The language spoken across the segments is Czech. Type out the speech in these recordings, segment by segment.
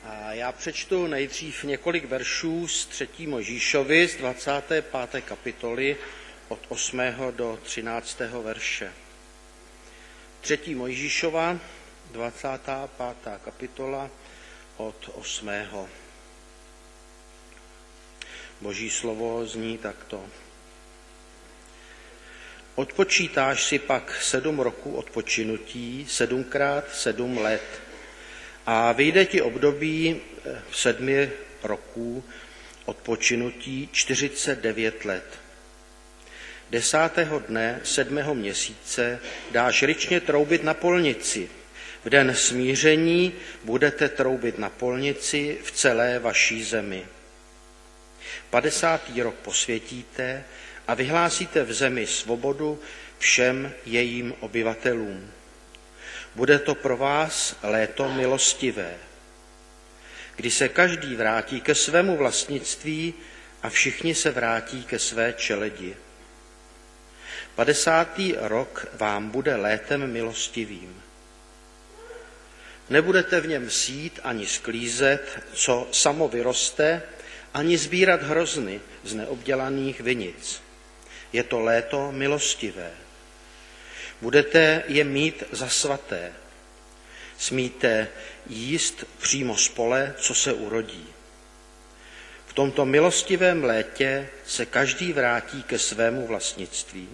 A já přečtu nejdřív několik veršů z 3. Mojžíšovi z 25. kapitoly od 8. do 13. verše. 3. Mojžíšova, 25. kapitola od 8. Boží slovo zní takto. Odpočítáš si pak 7 roků odpočinutí, 7x 7 let. A vyjde ti období 7 roků odpočinutí 49 let. 10. dne 7. měsíce dáš ryčně troubit na polnici. V den smíření budete troubit na polnici v celé vaší zemi. 50. rok posvětíte a vyhlásíte v zemi svobodu všem jejím obyvatelům. Bude to pro vás léto milostivé, kdy se každý vrátí ke svému vlastnictví a všichni se vrátí ke své čeledi. 50. rok vám bude létem milostivým. Nebudete v něm sít ani sklízet, co samo vyroste, ani sbírat hrozny z neobdělaných vinic. Je to léto milostivé. Budete je mít za svaté. Smíte jíst přímo z pole, co se urodí. V tomto milostivém létě se každý vrátí ke svému vlastnictví.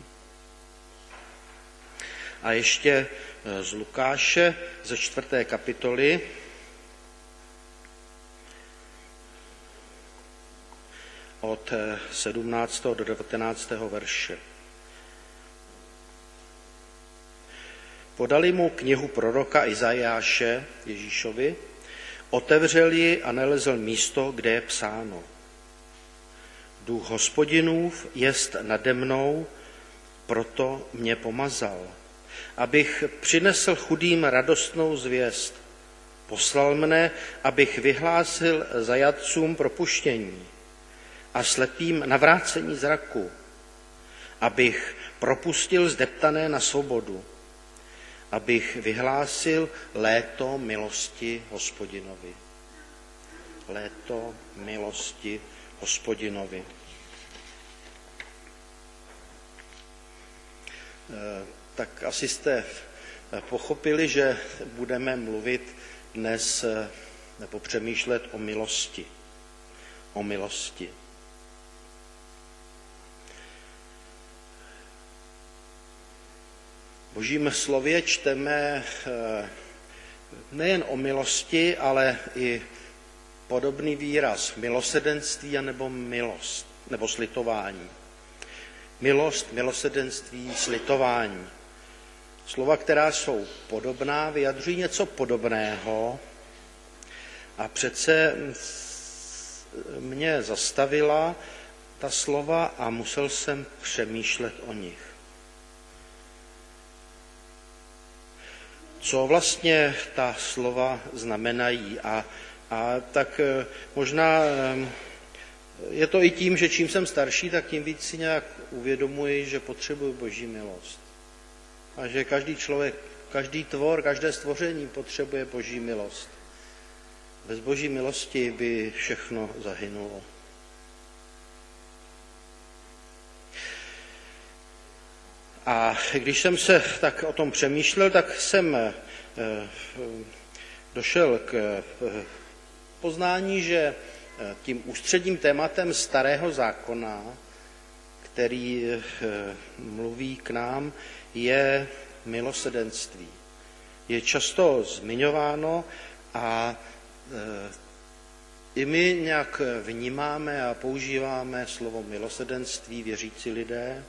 A ještě z Lukáše ze 4. kapitoly od 17. do 19. verše. Podali mu knihu proroka Izajáše Ježíšovi, otevřel ji a nalezl místo, kde je psáno. Duch Hospodinův jest nade mnou, proto mě pomazal, abych přinesl chudým radostnou zvěst. Poslal mne, abych vyhlásil zajatcům propuštění a slepým navrácení zraku, abych propustil zdeptané na svobodu, abych vyhlásil léto milosti Hospodinovi. Léto milosti Hospodinovi. Tak asi jste pochopili, že budeme mluvit dnes nebo přemýšlet o milosti. O milosti. V Božím slově čteme nejen o milosti, ale i podobný výraz milosrdenství anebo milost, nebo slitování. Milost, milosrdenství, slitování. Slova, která jsou podobná, vyjadřují něco podobného a přece mě zastavila ta slova a musel jsem přemýšlet o nich. Co vlastně ta slova znamenají a tak možná je to i tím, že čím jsem starší, tak tím víc si nějak uvědomuji, že potřebuji Boží milost. A že každý člověk, každý tvor, každé stvoření potřebuje Boží milost. Bez Boží milosti by všechno zahynulo. A když jsem se tak o tom přemýšlel, tak jsem došel k poznání, že tím ústředním tématem Starého zákona, který mluví k nám, je milosrdenství. Je často zmiňováno a i my nějak vnímáme a používáme slovo milosrdenství, věřící lidé.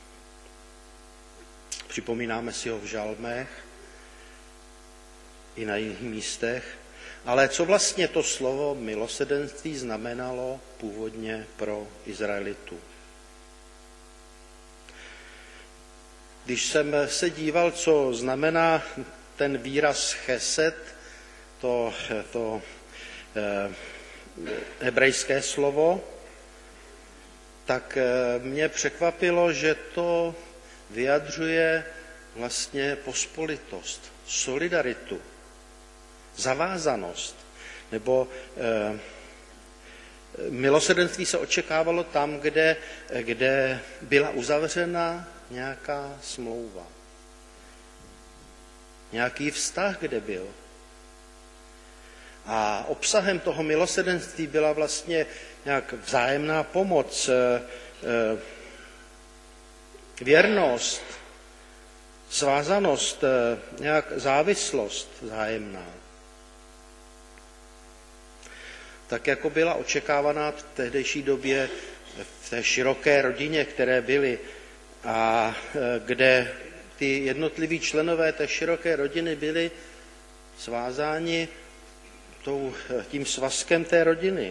Připomínáme si ho v žalmech i na jiných místech. Ale co vlastně to slovo milosrdenství znamenalo původně pro Izraelitu? Když jsem se díval, co znamená ten výraz chesed, to hebrejské slovo, tak mě překvapilo, že to vyjadřuje vlastně pospolitost, solidaritu, zavázanost. Nebo milosrdenství se očekávalo tam, kde byla uzavřena nějaká smlouva. Nějaký vztah, kde byl. A obsahem toho milosrdenství byla vlastně nějak vzájemná pomoc, věrnost, svázanost, nějak závislost vzájemná. Tak jako byla očekávaná v tehdejší době v té široké rodině, které byly a kde ty jednotliví členové té široké rodiny byli svázáni tím svazkem té rodiny.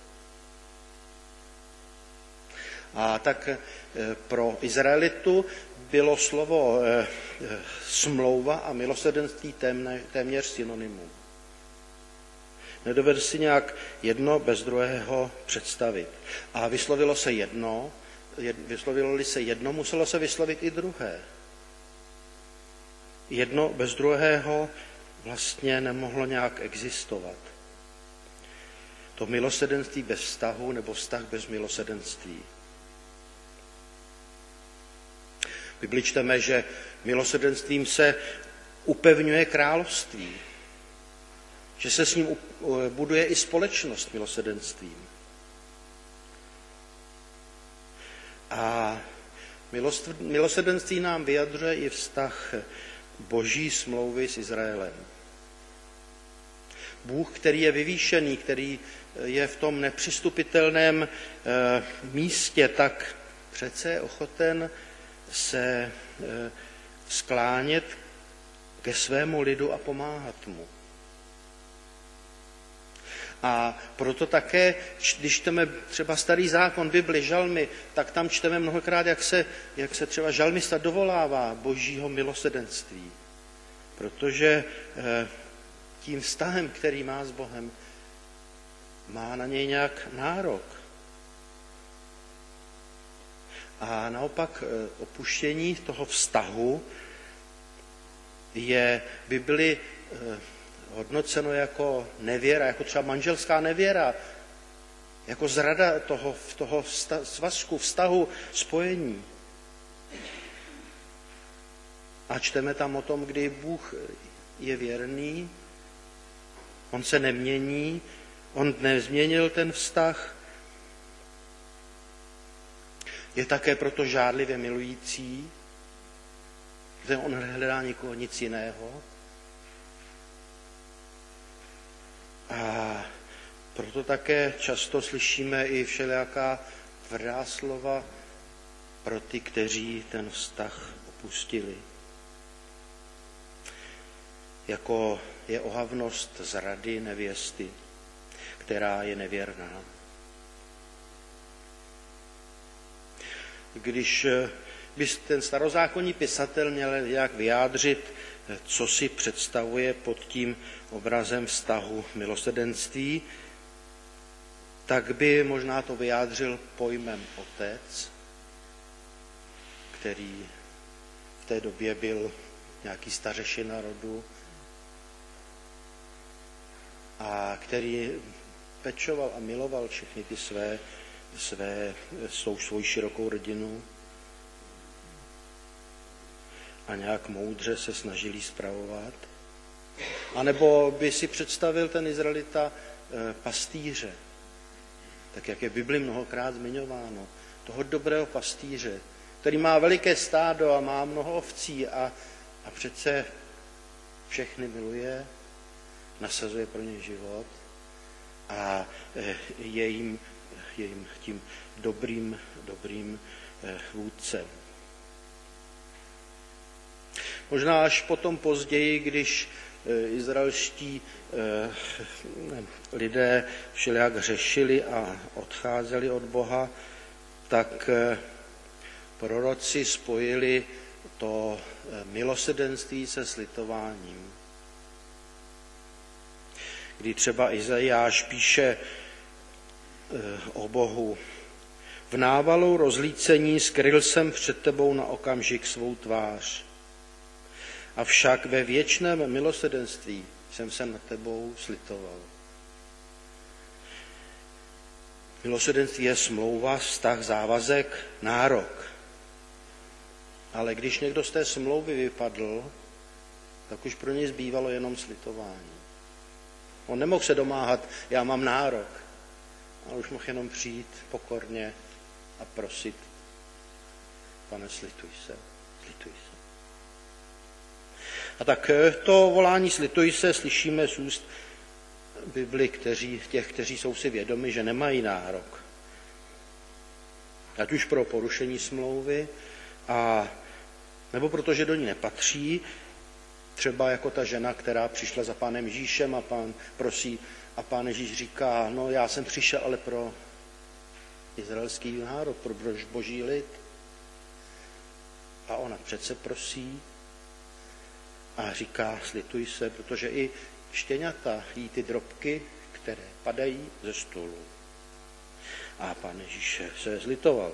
A tak pro Izraelitu bylo slovo smlouva a milosrdenství téměř synonymum. Nedovedu si nějak jedno bez druhého představit. A vyslovilo-li se jedno, muselo se vyslovit i druhé. Jedno bez druhého vlastně nemohlo nějak existovat. To milosrdenství bez vztahu nebo vztah bez milosrdenství. V Bibli čteme, že milosrdenstvím se upevňuje království, že se s ním buduje i společnost milosrdenstvím. A milosrdenství nám vyjadřuje i vztah Boží smlouvy s Izraelem. Bůh, který je vyvýšený, který je v tom nepřistupitelném místě, tak přece je ochoten se sklánět ke svému lidu a pomáhat mu. A proto také, když čteme třeba Starý zákon, Bibli, žalmy, tak tam čteme mnohokrát, jak se třeba žalmista dovolává Božího milosrdenství. Protože tím vztahem, který má s Bohem, má na něj nějak nárok. A naopak opuštění toho vztahu je v Bibli hodnoceno jako nevěra, jako třeba manželská nevěra, jako zrada toho svazku, vztahu, spojení. A čteme tam o tom, kdy Bůh je věrný, on se nemění, on nezměnil ten vztah. Je také proto žádlivě milující, že on nehledá nikoho nic jiného. A proto také často slyšíme i všelijaká tvrdá slova pro ty, kteří ten vztah opustili. Jako je ohavnost zrady nevěsty, která je nevěrná. Když by ten starozákonní pisatel měl nějak vyjádřit, co si představuje pod tím obrazem vztahu milosrdenství, tak by možná to vyjádřil pojmem otec, který v té době byl nějaký stařešina rodu a který pečoval a miloval všechny ty svou širokou rodinu a nějak moudře se snažili spravovat. A nebo by si představil ten Izraelita pastýře, tak jak je v Bibli mnohokrát zmiňováno, toho dobrého pastýře, který má veliké stádo a má mnoho ovcí a přece všechny miluje, nasazuje pro ně život a je jim tím dobrým vůdcem. Možná až potom později, když izraelští lidé všelijak hřešili a odcházeli od Boha, tak proroci spojili to milosrdenství se slitováním. Kdy třeba Izajáš píše o Bohu: v návalu rozlícení skryl jsem před tebou na okamžik svou tvář. Avšak ve věčném milosrdenství jsem se nad tebou slitoval. Milosrdenství je smlouva, vztah, závazek, nárok. Ale když někdo z té smlouvy vypadl, tak už pro něj zbývalo jenom slitování. On nemohl se domáhat, já mám nárok, ale už mohl jenom přijít pokorně a prosit, Pane, slituj se, slituj se. A tak to volání slituj se slyšíme z úst Bibli těch, kteří jsou si vědomi, že nemají nárok. Ať už pro porušení smlouvy, nebo protože do ní nepatří, třeba jako ta žena, která přišla za Pánem Ježíšem a Pán prosí a Pán Ježíš říká, no já jsem přišel ale pro izraelský národ, pro boží lid. A ona přece prosí a říká, slituj se, protože i štěňata jí ty drobky, které padají ze stolu. A Pán Ježíš se zlitoval.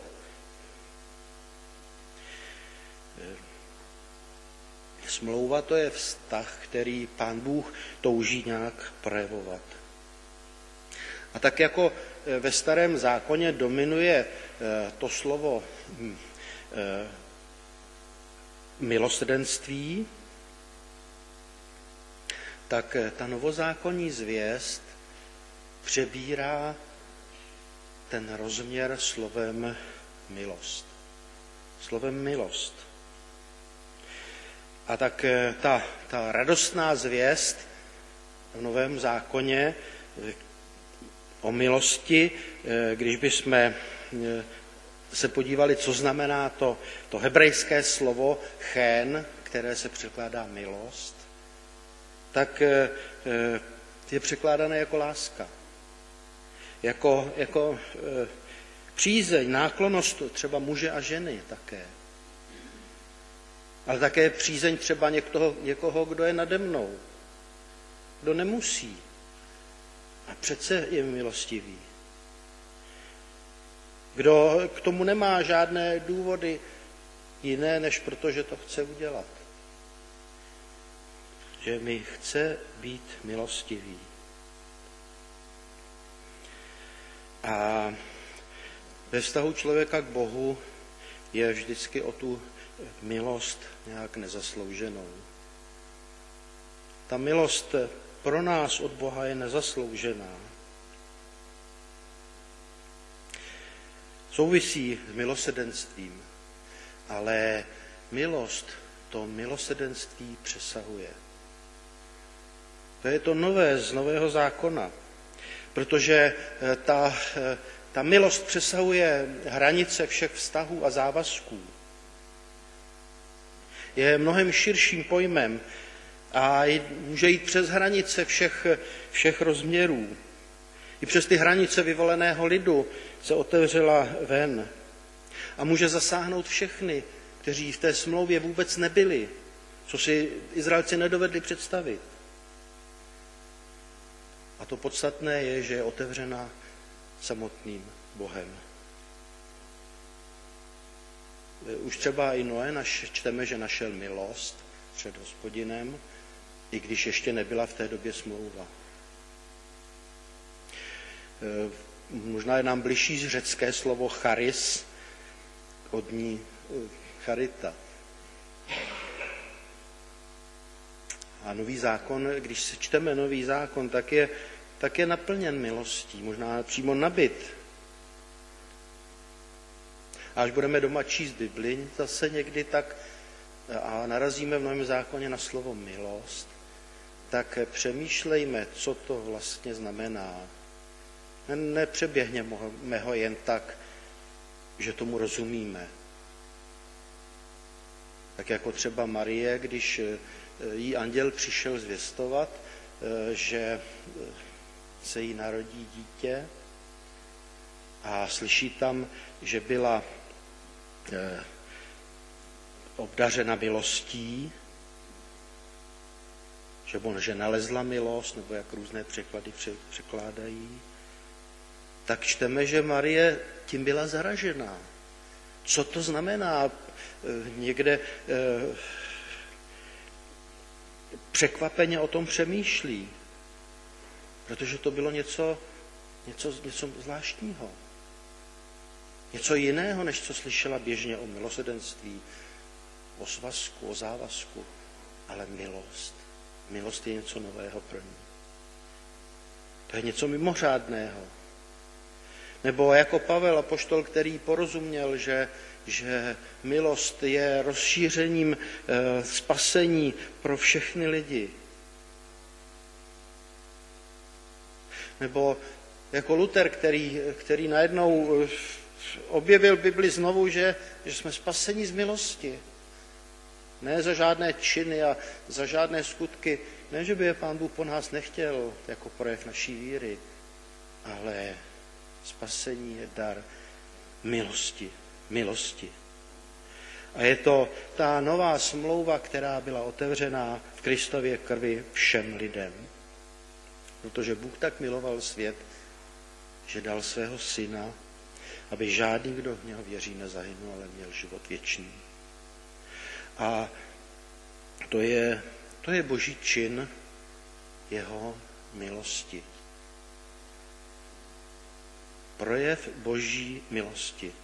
Smlouva to je vztah, který Pán Bůh touží nějak projevovat. A tak jako ve Starém zákoně dominuje to slovo milosrdenství, tak ta novozákonní zvěst přebírá ten rozměr slovem milost. Slovem milost. A tak ta radostná zvěst v Novém zákoně o milosti, když bychom se podívali, co znamená to hebrejské slovo chén, které se překládá milost, tak je překládané jako láska. Jako přízeň, náklonnost třeba muže a ženy také. Ale také přízeň třeba někoho, kdo je nade mnou, kdo nemusí. A přece je milostivý. Kdo k tomu nemá žádné důvody jiné, než protože to chce udělat. Že mi chce být milostivý. A ve vztahu člověka k Bohu je vždycky o tu milost nějak nezaslouženou. Ta milost pro nás od Boha je nezasloužená. Souvisí s milosrdenstvím, ale milost to milosrdenství přesahuje. To je to nové z Nového zákona, protože ta milost přesahuje hranice všech vztahů a závazků. Je mnohem širším pojmem a může jít přes hranice všech rozměrů. I přes ty hranice vyvoleného lidu se otevřela ven. A může zasáhnout všechny, kteří v té smlouvě vůbec nebyli, co si Izraelci nedovedli představit. A to podstatné je, že je otevřena samotným Bohem. Už třeba i Noé čteme, že našel milost před Hospodinem, i když ještě nebyla v té době smlouva. Možná je nám bližší řecké slovo charis, od ní charita. A Nový zákon, když si čteme Nový zákon, tak je naplněn milostí, možná přímo nabit. A až budeme doma číst Bibli zase někdy tak a narazíme v Novém zákoně na slovo milost, tak přemýšlejme, co to vlastně znamená. Nepřeběhněme ho jen tak, že tomu rozumíme. Tak jako třeba Marie, když jí anděl přišel zvěstovat, že se jí narodí dítě a slyší tam, že byla obdařena milostí, že nalezla milost, nebo jak různé překlady překládají, tak čteme, že Marie tím byla zaražená. Co to znamená? Někde překvapeně o tom přemýšlí, protože to bylo něco něco zvláštního. Něco jiného, než co slyšela běžně o milosrdenství, o svazku, o závazku, ale milost. Milost je něco nového pro ní. To je něco mimořádného. Nebo jako Pavel apoštol, který porozuměl, že milost je rozšířením spasení pro všechny lidi. Nebo jako Luther, který najednou objevil Bibli znovu, že jsme spaseni z milosti. Ne za žádné činy a za žádné skutky. Ne, že by je Pán Bůh po nás nechtěl jako projev naší víry, ale spasení je dar milosti. A je to ta nová smlouva, která byla otevřená v Kristově krvi všem lidem. Protože Bůh tak miloval svět, že dal svého syna, aby žádný, kdo v něho věří, nezahynul, ale měl život věčný. A to je boží čin jeho milosti. Projev boží milosti.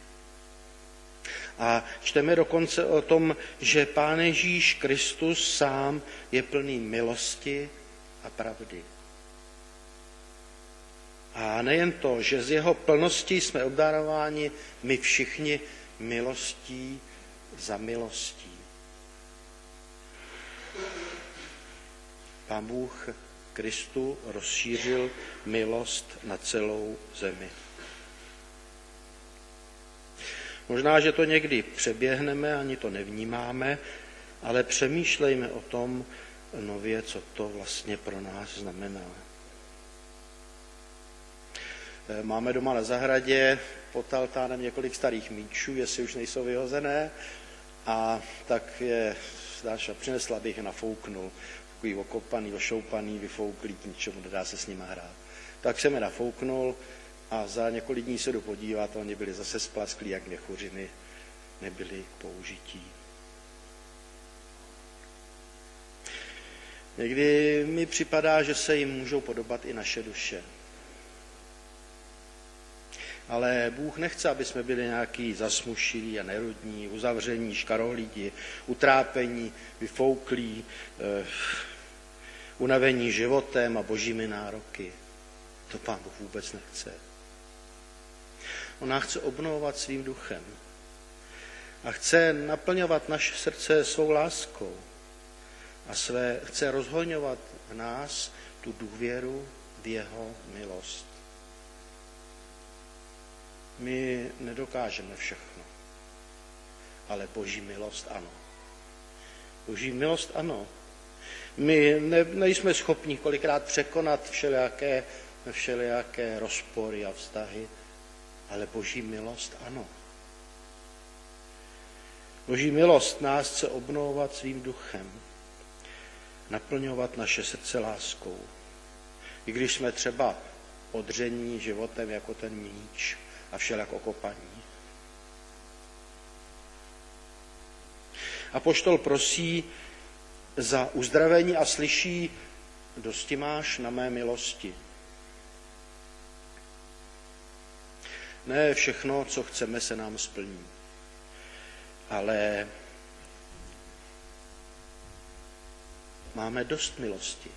A čteme dokonce o tom, že Pán Ježíš Kristus sám je plný milosti a pravdy. A nejen to, že z jeho plnosti jsme obdarováni my všichni milostí za milostí. Pán Bůh Kristu rozšířil milost na celou zemi. Možná, že to někdy přeběhneme, ani to nevnímáme, ale přemýšlejme o tom nově, co to vlastně pro nás znamená. Máme doma na zahradě pod altánem několik starých míčů, jestli už nejsou vyhozené, a tak je Dáša přinesla, abych je nafouknul. Takový okopaný, ošoupaný, vyfouklý, k ničemu nedá se s nima hrát. Tak jsem je nafouknul a za několik dní se jdu podívat, oni byli zase splasklí jak měchuřiny, nebyli k použití. Někdy mi připadá, že se jim můžou podobat i naše duše. Ale Bůh nechce, aby jsme byli nějaký zasmušilí a nerudní, uzavření, škarohlídi, utrápení, vyfouklí, unavení životem a božími nároky. To Pán Bůh vůbec nechce. On nás chce obnovovat svým duchem a chce naplňovat naše srdce svou láskou a chce rozhoňovat v nás tu důvěru v jeho milost. My nedokážeme všechno, ale boží milost ano. Boží milost ano. My nejsme schopni kolikrát překonat všelijaké rozpory a vztahy, ale boží milost ano. Boží milost nás chce obnovovat svým duchem, naplňovat naše srdce láskou. I když jsme třeba odření životem jako ten míč a všelijak okopaní. Apoštol prosí za uzdravení a slyší: dosti máš na mé milosti. Ne všechno, co chceme, se nám splní, ale máme dost milosti.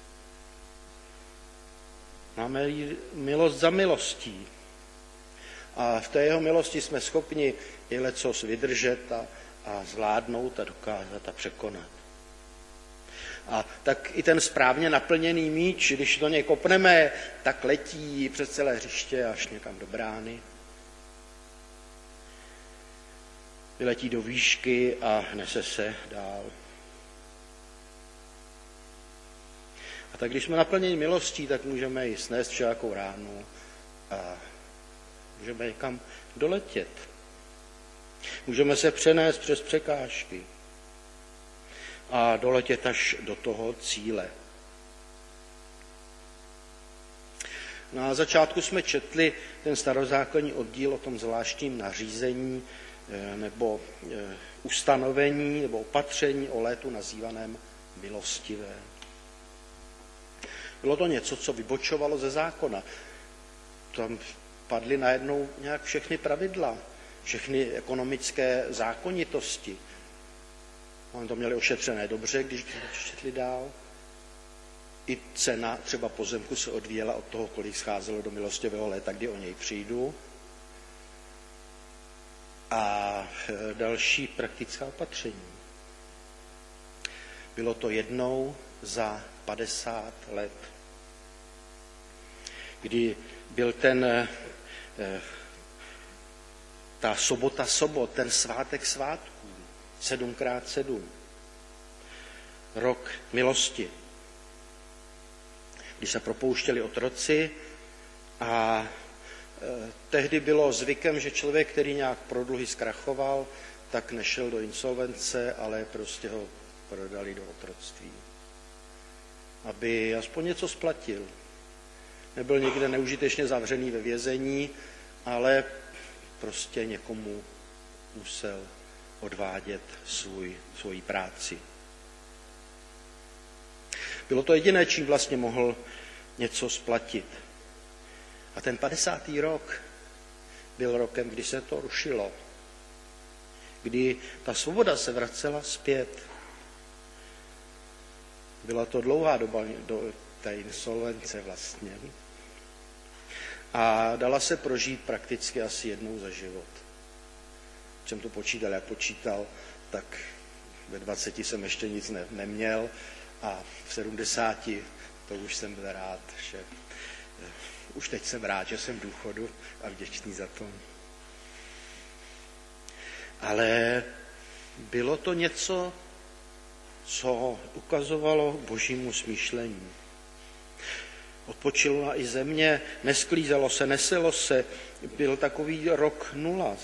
Máme milost za milostí. A v té jeho milosti jsme schopni i lecos vydržet a zvládnout a dokázat a překonat. A tak i ten správně naplněný míč, když do něj kopneme, tak letí přes celé hřiště až někam do brány. Vyletí do výšky a nese se dál. A tak když jsme naplněni milostí, tak můžeme i snést všelijakou ránu a můžeme někam doletět. Můžeme se přenést přes překážky a doletět až do toho cíle. Na začátku jsme četli ten starozákonní oddíl o tom zvláštním nařízení nebo ustanovení nebo opatření o létu nazývaném milostivé. Bylo to něco, co vybočovalo ze zákona. tam padly najednou nějak všechny pravidla, všechny ekonomické zákonitosti. Oni to měli ošetřené dobře, když četli dál. I cena třeba pozemku se odvíjela od toho, kolik scházelo do milostivého léta, kdy o něj přijdu. A další praktická opatření. Bylo to jednou za 50 let, kdy byl ta sobota sobot, ten svátek svátků, 7x7, rok milosti, kdy se propouštěli otroci a tehdy bylo zvykem, že člověk, který nějak pro dluhy zkrachoval, tak nešel do insolvence, ale prostě ho prodali do otroctví, aby aspoň něco splatil. Nebyl někde neužitečně zavřený ve vězení, ale prostě někomu musel odvádět svoji práci. Bylo to jediné, čím vlastně mohl něco splatit. A ten 50. rok byl rokem, kdy se to rušilo. Kdy ta svoboda se vracela zpět. Byla to dlouhá doba do té insolvence vlastně. A dala se prožít prakticky asi jednou za život. Když jsem to počítal, jak počítal, tak ve 20 jsem ještě nic neměl a v 70 to už jsem byl rád, že už teď jsem rád, že jsem v důchodu a vděčný za to. Ale bylo to něco, co ukazovalo božímu smýšlení. Odpočila i země, nesklízelo se, neselo se, byl takový rok 0.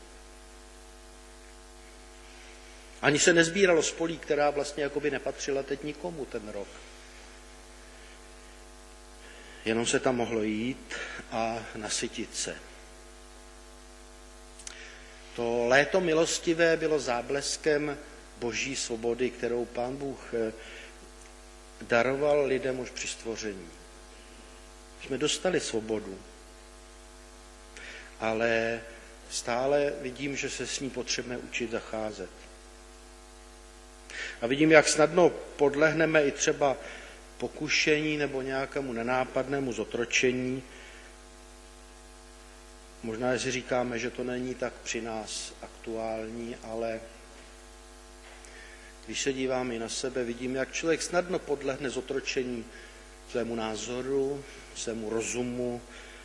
Ani se nezbíralo z polí, která vlastně jakoby nepatřila teď nikomu ten rok. Jenom se tam mohlo jít a nasytit se. To léto milostivé bylo zábleskem boží svobody, kterou Pán Bůh daroval lidem už při stvoření. Jsme dostali svobodu, ale stále vidím, že se s ní potřebujeme učit zacházet. A vidím, jak snadno podlehneme i třeba pokušení nebo nějakému nenápadnému zotročení. Možná si říkáme, že to není tak při nás aktuální, ale když se dívám i na sebe, vidím, jak člověk snadno podlehne zotročení svému názoru, svému rozumu,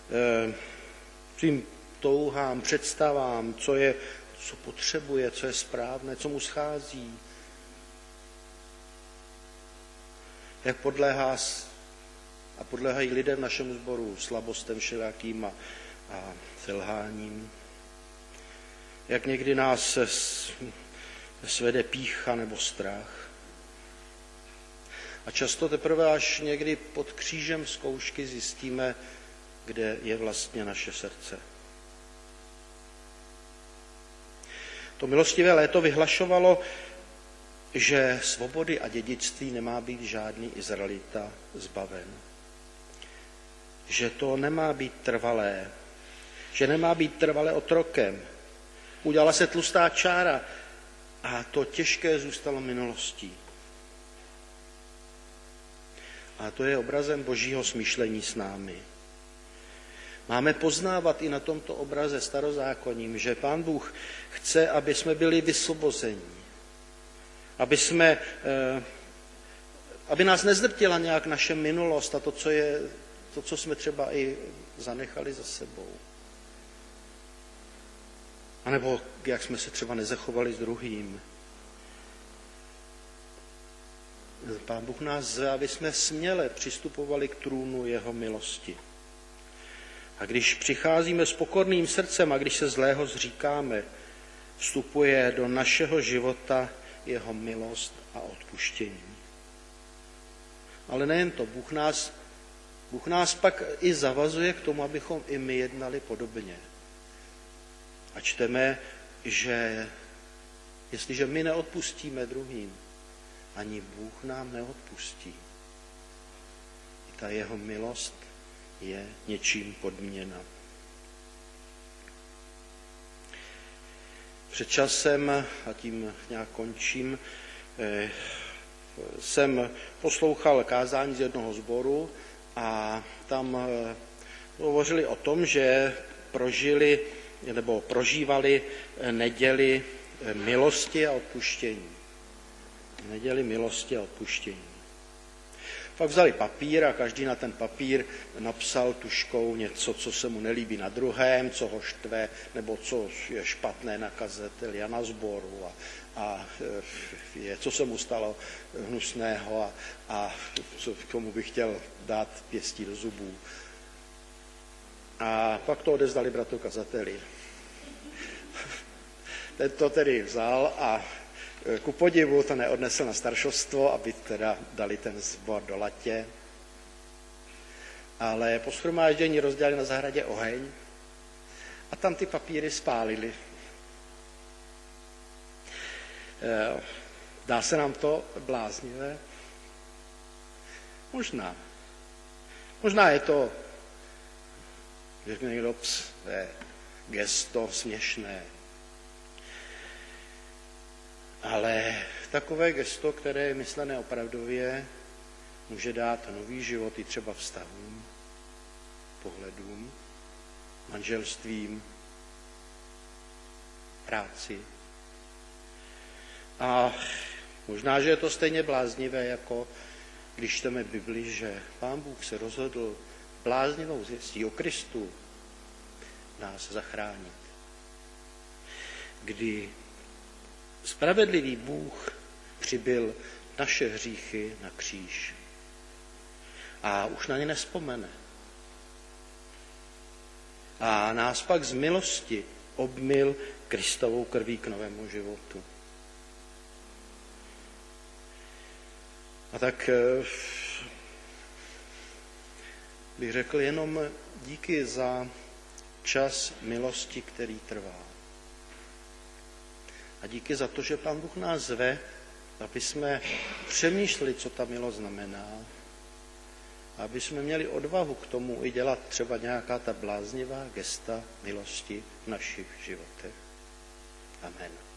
svým touhám, představám, co potřebuje, co je správné, co mu schází. Jak podléhají lidé v našem sboru slabostem všelijakým a selháním. Jak někdy nás svede pýcha nebo strach. A často teprve až někdy pod křížem zkoušky zjistíme, kde je vlastně naše srdce. To milostivé léto vyhlašovalo, že svobody a dědictví nemá být žádný Izraelita zbaven. Že to nemá být trvalé. Že nemá být trvalé otrokem. Udělala se tlustá čára a to těžké zůstalo minulostí. A to je obrazem božího smýšlení s námi. Máme poznávat i na tomto obraze starozákonním, že Pán Bůh chce, aby jsme byli vysvobození. Aby nás nezdrtila nějak naše minulost a to, co jsme třeba i zanechali za sebou. A nebo jak jsme se třeba nezachovali s druhým. Pán Bůh nás zve, aby jsme směle přistupovali k trůnu jeho milosti. A když přicházíme s pokorným srdcem a když se zlého zříkáme, vstupuje do našeho života jeho milost a odpuštění. Ale nejen to, Bůh nás pak i zavazuje k tomu, abychom i my jednali podobně. A čteme, že jestliže my neodpustíme druhým, ani Bůh nám neodpustí. I ta jeho milost je něčím podmíněna. Před časem, a tím nějak končím, jsem poslouchal kázání z jednoho sboru a tam hovořili o tom, že prožívali neděli milosti a odpuštění. Neděli milosti a odpuštění. Pak vzali papír a každý na ten papír napsal tužkou něco, co se mu nelíbí na druhém, co ho štve, nebo co je špatné na kazateli a na sboru a co se mu stalo hnusného a komu by chtěl dát pěstí do zubů. A pak to odevzdali bratu kazateli. Ten to tedy vzal a ku podivu to neodnesl na staršovstvo, aby teda dali ten sbor do latě. Ale po shromáždění rozdělili na zahradě oheň a tam ty papíry spálili. Dá se nám to bláznivé? Možná. Možná je to, řekne někdo, gesto směšné. Ale takové gesto, které je myslené opravdově, může dát nový život i třeba vztahům, pohledům, manželstvím, práci. A možná, že je to stejně bláznivé, jako když čteme Bibli, že Pán Bůh se rozhodl bláznivou zvěstí o Kristu nás zachránit. Kdy spravedlivý Bůh přibyl naše hříchy na kříž a už na ně nevzpomene. A nás pak z milosti obmyl Kristovou krví k novému životu. A tak bych řekl jenom díky za čas milosti, který trvá. A díky za to, že Pán Bůh nás zve, aby jsme přemýšleli, co ta milost znamená, aby jsme měli odvahu k tomu i dělat třeba nějaká ta bláznivá gesta milosti v našich životech. Amen.